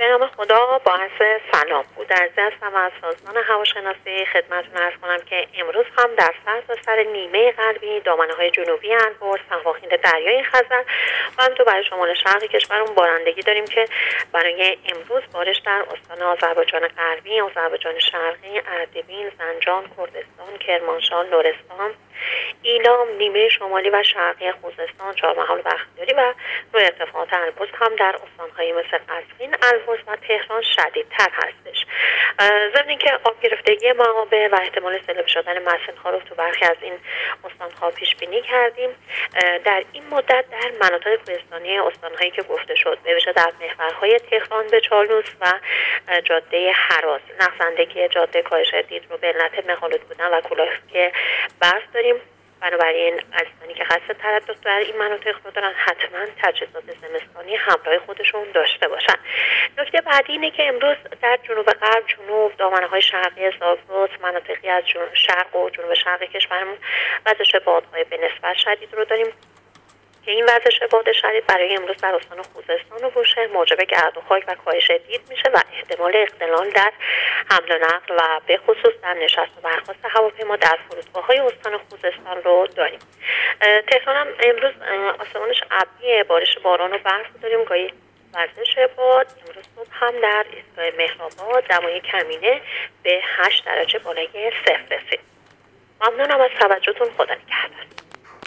به نام خدا، با عرض سلام. بود هستم از سازمان هواشناسی. خدمتتون عرض کنم که امروز هم در سرتاسر نیمه غربی، دامنه‌های جنوبی انبر، سواحل دریای خزر و همینطور برای شمال شرق کشورمون بارندگی داریم که برای امروز بارش در استان آذربایجان غربی، آذربایجان شرقی، اردبیل، زنجان، کردستان، کرمانشاه، لرستان، ایلام، نیمه شمالی و شرقی خوزستان، چهارمحال و بختیاری و روی ارتفاعات البرز هم در استان‌های مثل قزوین، البرز و تهران شدیدتر هستش. ضمن اینکه آب گرفتگی معابر و احتمال سیلاب شدن مسیل‌ها رو تو برخی از این استان‌ها پیش بینی کردیم. در این مدت در مناطق کوهستانی استان‌هایی که گفته شد، به ویژه در محورهای تهران به چالوس و جاده هراز، نقص‌اندگی جاده، کاهش دید رو به علت مه‌آلود بودن و کلاهی برف داریم. بنابراین عزیزانی که قصد تردد در این مناطق رو دارن حتما تجهیزات زمستانی همراه خودشون داشته باشن. نکته بعدی اینه که امروز در جنوب غرب، جنوب، دامنه‌های شرقی زاگرس، مناطقی از شرق و جنوب شرق کشورمون وزش بادهای به نسبت شدید رو داریم که این وزش باد شدید برای امروز در استان خوزستان و بوشهر موجب گرد و خاک و کاهش دید میشه و احتمال اختلال در حمل و نقل و به خصوص در نشست و برخاست هواپیما در فرودگاه‌های استان خوزستان رو داریم. تهران هم امروز آسمانش ابریه، بارش باران و برف داریم، گاهی وزش باد. امروز صبح هم در ایستگاه مهرآباد دمای کمینه به 8 درجه بالای صفر رسید. ممنونم از توجهتون. خدا نگهدار.